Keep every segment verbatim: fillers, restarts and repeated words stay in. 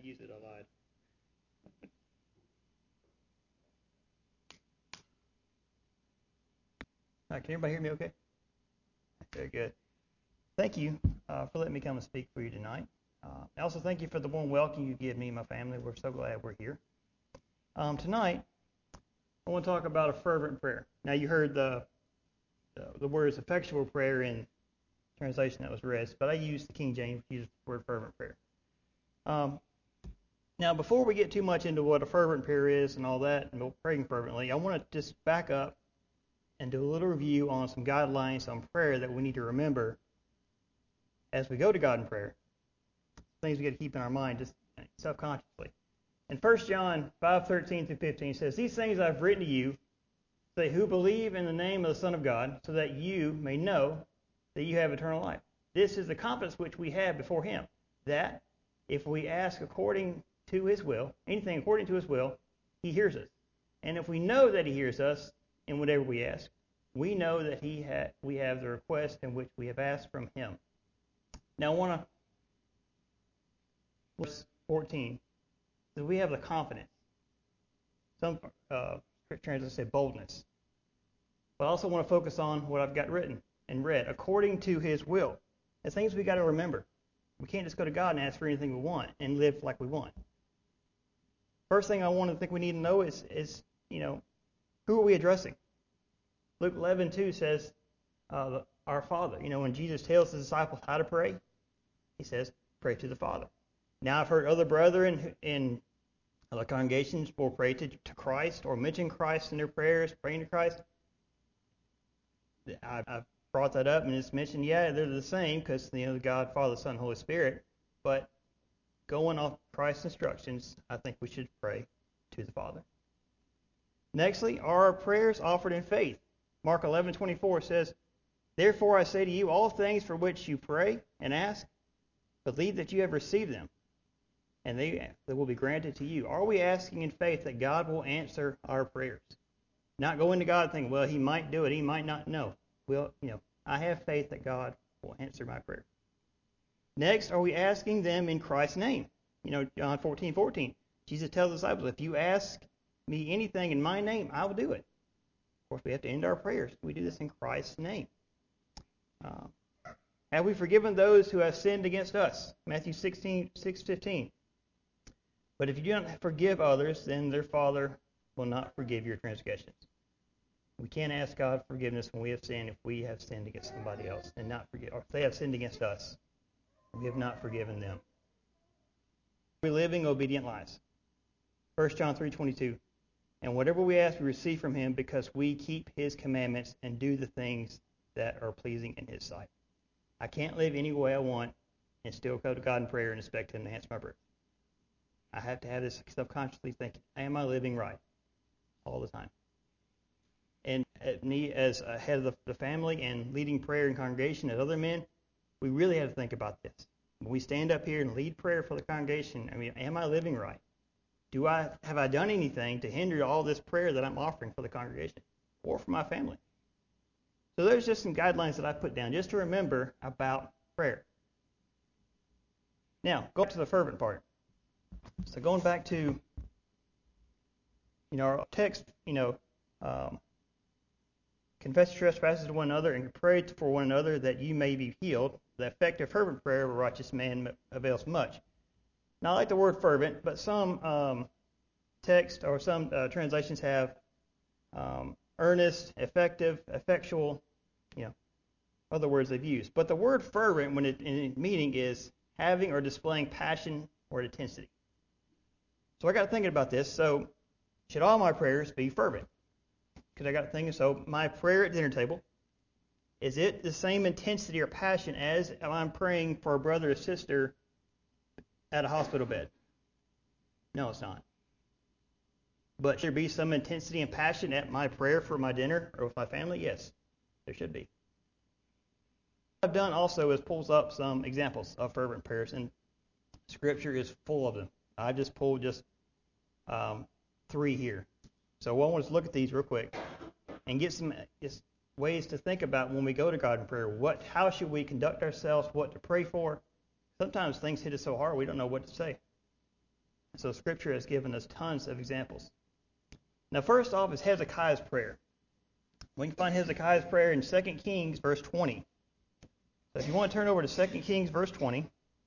use it, I lied. All right, can everybody hear me okay? Very good. Thank you uh, for letting me come and speak for you tonight. Uh, I also thank you for the warm welcome you give me and my family. We're so glad we're here. Um, tonight, I want to talk about a fervent prayer. Now, you heard the the, the words effectual prayer in translation that was read, but I used the King James, used the word fervent prayer. Um, now, before we get too much into what a fervent prayer is and all that, and praying fervently, I want to just back up and do a little review on some guidelines on prayer that we need to remember as we go to God in prayer. Things we got to keep in our mind just subconsciously. In First John five thirteen through fifteen, it says, "These things I've written to you, they who believe in the name of the Son of God, so that you may know that you have eternal life. This is the confidence which we have before Him, that if we ask according to His will, anything according to His will, He hears us. And if we know that He hears us in whatever we ask, we know that He ha- we have the request in which we have asked from Him." Now I want to, verse fourteen, that we have the confidence. Some uh, translations say boldness. But I also want to focus on what I've got written and read, according to His will. There's things we got to remember. We can't just go to God and ask for anything we want and live like we want. First thing I want to think we need to know is, is you know, who are we addressing? Luke eleven two says, uh, our Father. You know, when Jesus tells His disciples how to pray, He says, pray to the Father. Now I've heard other brethren in other congregations will pray to, to Christ or mention Christ in their prayers, praying to Christ. I've, I've brought that up and it's mentioned, yeah, they're the same because, you know, God, Father, Son, Holy Spirit. But going off Christ's instructions, I think we should pray to the Father. Nextly, are our prayers offered in faith? Mark eleven twenty-four says, "Therefore I say to you, all things for which you pray and ask, believe that you have received them, and they, they will be granted to you." Are we asking in faith that God will answer our prayers? Not going to God thinking, well, He might do it, He might not. No. Well, you know, I have faith that God will answer my prayer. Next, are we asking them in Christ's name? You know, John fourteen fourteen. Jesus tells the disciples, if you ask me anything in my name, I will do it. Of course, we have to end our prayers. We do this in Christ's name. Uh, have we forgiven those who have sinned against us? Matthew sixteen six fifteen. But if you do not forgive others, then their Father will not forgive your transgressions. We can't ask God forgiveness when we have sinned if we have sinned against somebody else and not forgive, or if they have sinned against us, we have not forgiven them. We're living obedient lives. First John three twenty-two. And whatever we ask, we receive from Him because we keep His commandments and do the things that are pleasing in His sight. I can't live any way I want and still go to God in prayer and expect Him to answer my prayer. I have to have this subconsciously thinking, am I living right? All the time. And me as a head of the, the family and leading prayer in congregation as other men, we really have to think about this. When we stand up here and lead prayer for the congregation, I mean, am I living right? Do I have I done anything to hinder all this prayer that I'm offering for the congregation or for my family? So there's just some guidelines that I put down just to remember about prayer. Now, go to the fervent part. So going back to, you know, our text, you know, um, confess your trespasses to one another and pray for one another that you may be healed. The effective fervent prayer of a righteous man avails much. Now, I like the word fervent, but some um, text or some uh, translations have um, earnest, effective, effectual, you know, other words they've used. But the word fervent, when it in meaning, is having or displaying passion or intensity. So I got thinking about this. So should all my prayers be fervent? Because I got thinking, so my prayer at dinner table, is it the same intensity or passion as I'm praying for a brother or sister at a hospital bed? No, it's not. But should there be some intensity and passion at my prayer for my dinner or with my family? Yes, there should be. What I've done also is pulls up some examples of fervent prayers, and Scripture is full of them. I just pulled just um, three here. So I want to look at these real quick and get some just ways to think about when we go to God in prayer. What, how should we conduct ourselves? What to pray for? Sometimes things hit us so hard we don't know what to say. So Scripture has given us tons of examples. Now, first off is Hezekiah's prayer. We can find Hezekiah's prayer in Second Kings, verse twenty. So if you want to turn over to Second Kings, verse twenty.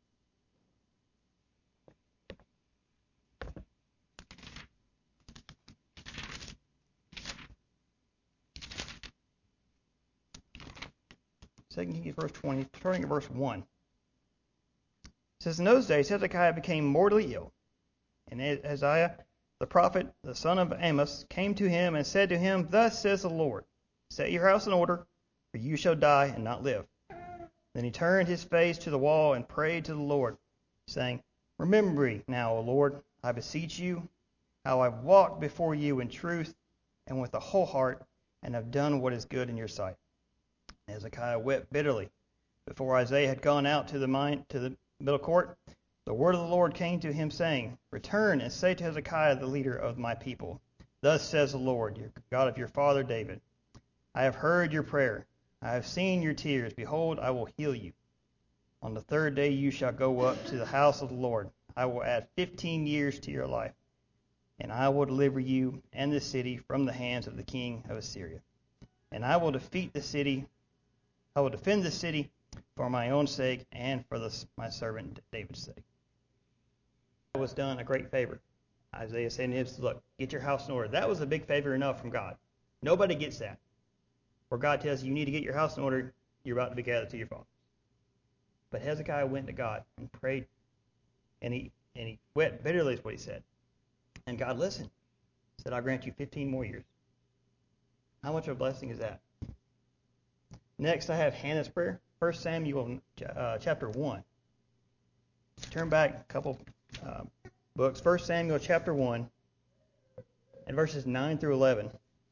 Second Kings, verse twenty, starting at verse one. It says, in those days Hezekiah became mortally ill. And Isaiah, the prophet, the son of Amos, came to him and said to him, thus says the Lord, set your house in order, for you shall die and not live. Then he turned his face to the wall and prayed to the Lord, saying, remember me now, O Lord, I beseech you, how I've walked before you in truth and with a whole heart, and have done what is good in your sight. Hezekiah wept bitterly. Before Isaiah had gone out to the mine, to the middle court, the word of the Lord came to him, saying, return and say to Hezekiah, the leader of my people, thus says the Lord, your God of your father David, I have heard your prayer. I have seen your tears. Behold, I will heal you. On the third day you shall go up to the house of the Lord. I will add fifteen years to your life, and I will deliver you and the city from the hands of the king of Assyria. And I will defeat the city. I will defend the city for my own sake and for the, my servant David's sake. It was done a great favor. Isaiah said to him, look, get your house in order. That was a big favor enough from God. Nobody gets that. Where God tells you you need to get your house in order, you're about to be gathered to your fathers. But Hezekiah went to God and prayed, and he and he wept bitterly is what he said. And God listened. He said, I'll grant you fifteen more years. How much of a blessing is that? Next, I have Hannah's prayer, First Samuel uh, chapter one. Turn back a couple uh, books, First Samuel chapter one, and verses nine through eleven.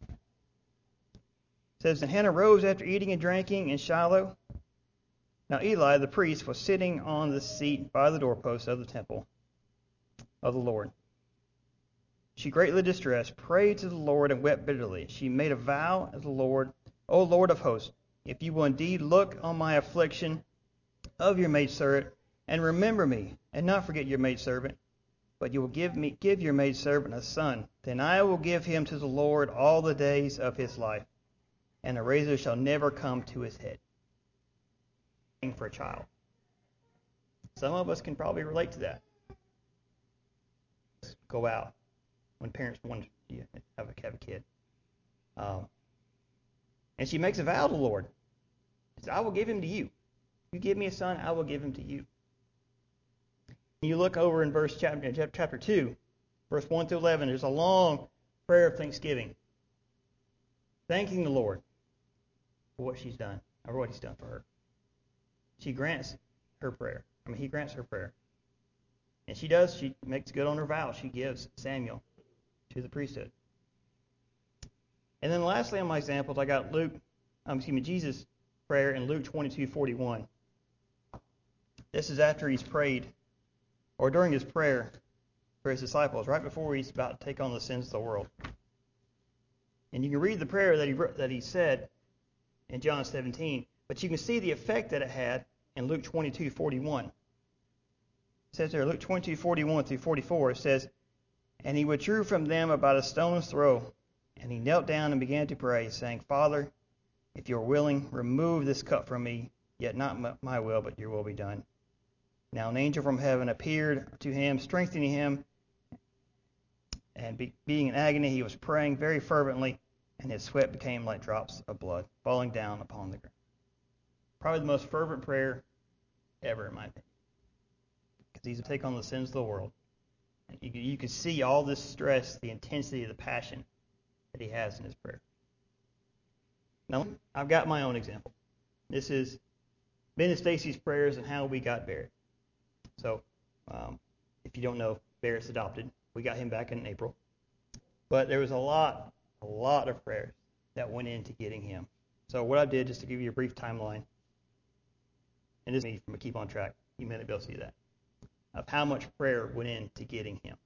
It says, and Hannah rose after eating and drinking in Shiloh. Now Eli the priest was sitting on the seat by the doorpost of the temple of the Lord. She greatly distressed, prayed to the Lord, and wept bitterly. She made a vow to the Lord, O Lord of hosts, if you will indeed look on my affliction of your maidservant, and remember me, and not forget your maidservant, but you will give me give your maidservant a son, then I will give him to the Lord all the days of his life, and a razor shall never come to his head. For a child. Some of us can probably relate to that. Go out when parents want to have a, have a kid. Um, and she makes a vow to the Lord. She says, I will give him to you. You give me a son, I will give him to you. You look over in verse chapter, chapter two, verse one through eleven, there's a long prayer of thanksgiving. Thanking the Lord for what she's done, or what he's done for her. She grants her prayer. I mean, he grants her prayer. And she does. She makes good on her vow. She gives Samuel to the priesthood. And then lastly on my examples, I got Luke, um, excuse me, Jesus' prayer in Luke twenty-two forty-one. This is after he's prayed, or during his prayer for his disciples, right before he's about to take on the sins of the world. And you can read the prayer that he that he said in John seventeen, but you can see the effect that it had in Luke twenty-two forty-one. It says there, Luke twenty-two forty-one through forty-four, it says, and he withdrew from them about a stone's throw, and he knelt down and began to pray, saying, Father, if you are willing, remove this cup from me, yet not my will, but your will be done. Now an angel from heaven appeared to him, strengthening him, and be, being in agony, he was praying very fervently, and his sweat became like drops of blood falling down upon the ground. Probably the most fervent prayer ever, in my opinion. Because he's to take on the sins of the world. And you, you can see all this stress, the intensity, the passion that he has in his prayer. Now, I've got my own example. This is Ben and Stacy's prayers and how we got Barrett. So, um, if you don't know, Barrett's adopted. We got him back in April. But there was a lot, a lot of prayers that went into getting him. So what I did, just to give you a brief timeline, and this is me from a Keep on Track, you may not be able to see that, of how much prayer went into getting him.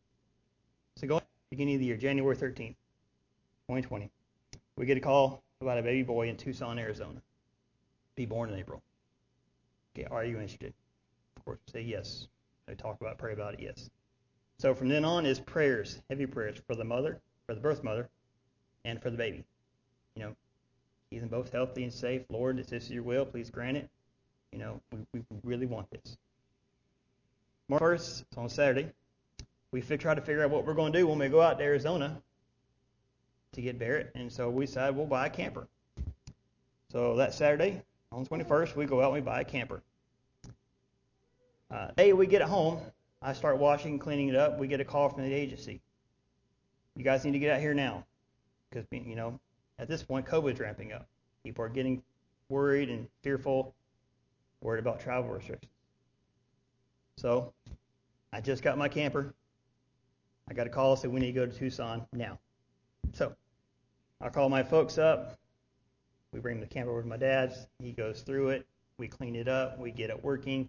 So going beginning of the year, January thirteenth, twenty twenty, we get a call about a baby boy in Tucson, Arizona, be born in April. Okay, are you interested? Of course, say yes. I talk about, pray about it, yes. So from then on is prayers, heavy prayers for the mother, for the birth mother, and for the baby. You know, keep them both healthy and safe. Lord, if this is your will, please grant it. You know, we, we really want this. March first, on Saturday, we try to figure out what we're going to do when we go out to Arizona to get Barrett. And so we decided we'll buy a camper. So that Saturday, on the twenty-first, we go out and we buy a camper. Uh, day we get it home, I start washing, cleaning it up. We get a call from the agency. You guys need to get out here now. Because, you know, at this point, COVID's ramping up. People are getting worried and fearful, worried about travel restrictions. So I just got my camper. I got a call, said we need to go to Tucson now. So I call my folks up. We bring the camper over to my dad's. He goes through it. We clean it up. We get it working.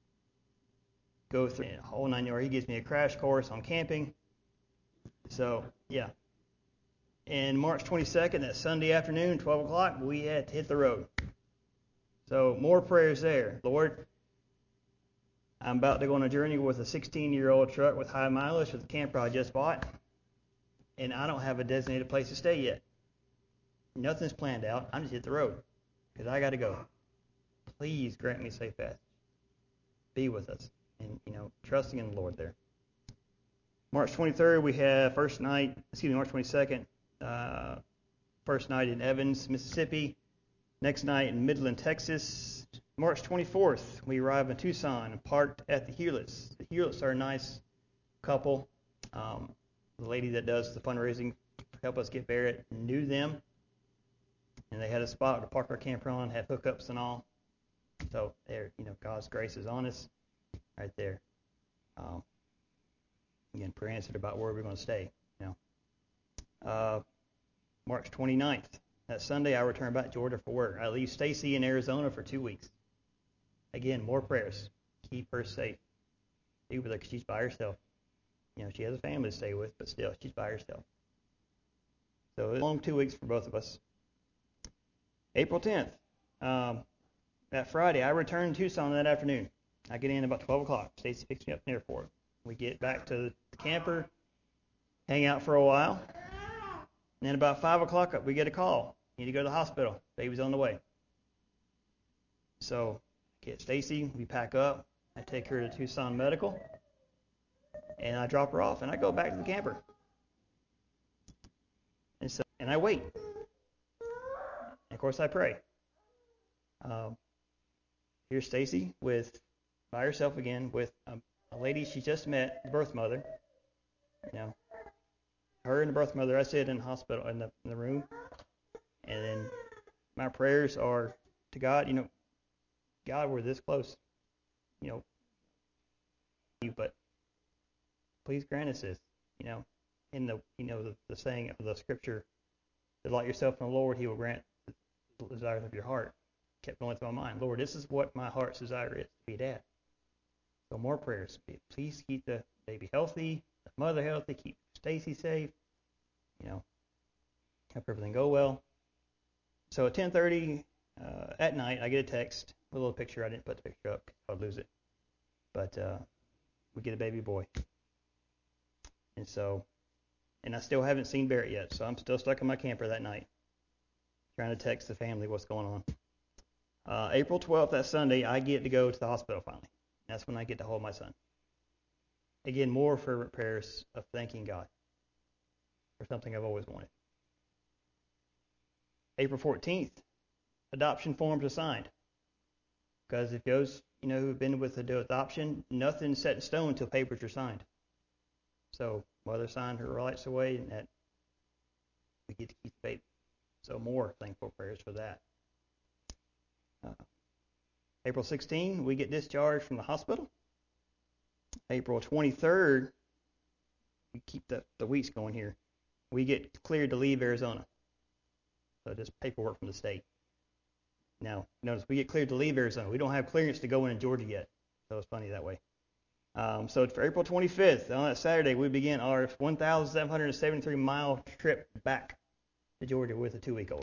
Go through it, whole nine yards. He gives me a crash course on camping. So, yeah. And March twenty-second, that Sunday afternoon, twelve o'clock, we had to hit the road. So more prayers there. Lord, I'm about to go on a journey with a sixteen-year-old truck with high mileage with the camper I just bought. And I don't have a designated place to stay yet. Nothing's planned out. I'm just hit the road because I got to go. Please grant me safe passage. Be with us. And, you know, trusting in the Lord there. March twenty-third, we have first night, excuse me, March twenty-second, uh, first night in Evans, Mississippi. Next night in Midland, Texas. March twenty-fourth, we arrive in Tucson and parked at the Hewletts. The Hewletts are a nice couple. Um, the lady that does the fundraising to help us get Barrett knew them. And they had a spot to park our camper on, had hookups and all. So there, you know, God's grace is on us right there. Um, again, prayer answered about where we're going to stay. You know, uh, March twenty-ninth, that Sunday, I return back to Georgia for work. I leave Stacy in Arizona for two weeks. Again, more prayers. Keep her safe. Be with her because she's by herself. You know, she has a family to stay with, but still, she's by herself. So it's a long two weeks for both of us. April tenth, um, that Friday, I return to Tucson that afternoon. I get in about twelve o'clock. Stacy picks me up in the airport. We get back to the camper, hang out for a while. And then about five o'clock, we get a call. You need to go to the hospital. Baby's on the way. So get Stacy, we pack up. I take her to Tucson Medical. And I drop her off, and I go back to the camper. And so, and I wait. And of course, I pray. Um, here's Stacy with by herself again with a, a lady she just met, the birth mother. You know, her and the birth mother. I sit in the hospital in the in the room, and then my prayers are to God. You know, God, we're this close. You know, but please grant us this. You know, in the you know the, the saying of the scripture, delight yourself in the Lord, He will grant the desires of your heart. Kept going through my mind. Lord, this is what my heart's desire is, to be a dad. So more prayers. Please keep the baby healthy, the mother healthy, keep Stacy safe. You know, help everything go well. So at ten thirty uh, at night, I get a text with a little picture. I didn't put the picture up. I'd lose it. But uh, we get a baby boy. And so, and I still haven't seen Barrett yet, so I'm still stuck in my camper that night, trying to text the family what's going on. Uh, April twelfth, that Sunday, I get to go to the hospital finally. That's when I get to hold my son. Again, more fervent prayers of thanking God for something I've always wanted. April fourteenth, adoption forms are signed. Because if those, you know, who've been with the adoption, nothing's set in stone until papers are signed. So mother signed her rights away, and that we get to keep the baby. So more thankful prayers for that. Uh, April sixteenth, we get discharged from the hospital. April twenty-third, we keep the, the weeks going here. We get cleared to leave Arizona. So just paperwork from the state. Now, notice we get cleared to leave Arizona. We don't have clearance to go in Georgia yet. So it's funny that way. Um, so for April twenty-fifth, on that Saturday, we begin our one thousand seven hundred seventy-three mile trip back to Georgia with a two-week-old.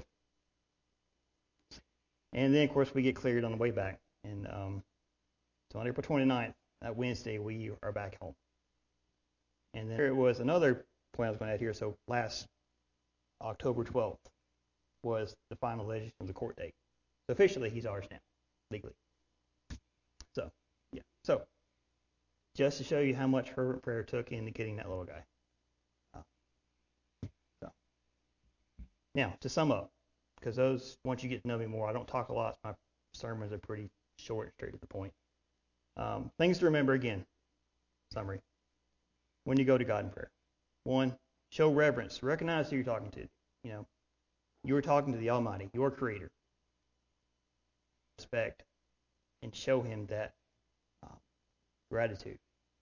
And then, of course, we get cleared on the way back. And um, so on April twenty-ninth, that Wednesday, we are back home. And then there was another point I was going to add here. So last October twelfth was the finalization of the court date. So officially, he's ours now, legally. So, yeah. So, just to show you how much fervent prayer took into getting that little guy. Uh, so, now, to sum up, because those, once you get to know me more, I don't talk a lot. My sermons are pretty short, straight to the point. Um, things to remember again. Summary. When you go to God in prayer. One, show reverence. Recognize who you're talking to. You know, you're talking to the Almighty, your Creator. Respect and show Him that uh, gratitude.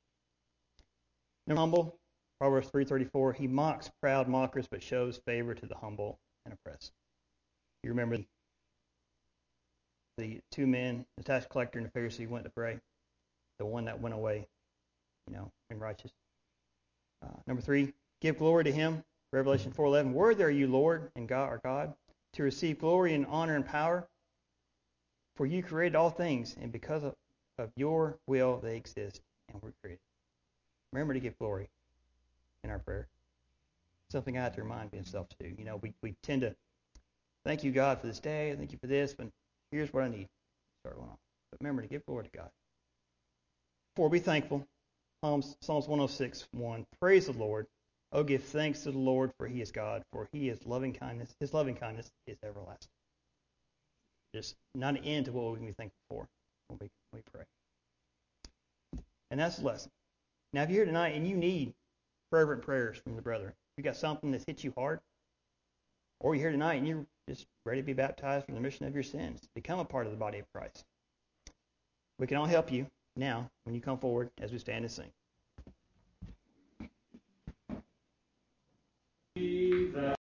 Number humble. Proverbs three thirty-four. He mocks proud mockers, but shows favor to the humble and oppressed. You remember the, the two men, the tax collector and the Pharisee, went to pray. The one that went away, you know, and righteous. Uh, number three, give glory to Him. Revelation four eleven. Worthy are you, Lord and God, our God, to receive glory and honor and power. For you created all things, and because of, of your will they exist and were created. Remember to give glory in our prayer. Something I have to remind myself to do. You know, we, we tend to thank you, God, for this day. Thank you for this, but here's what I need. Start going on. But remember to give glory to God. Four, be thankful. Psalms, Psalms one oh six, one. Praise the Lord. Oh, give thanks to the Lord, for He is God, for He is loving kindness. His loving kindness is everlasting. Just not an end to what we can be thankful for when we, when we pray. And that's the lesson. Now, if you're here tonight and you need fervent prayers from the brethren, you got something that's hit you hard, or you're here tonight and you're just ready to be baptized for the remission of your sins, become a part of the body of Christ. We can all help you now when you come forward as we stand and sing. Jesus.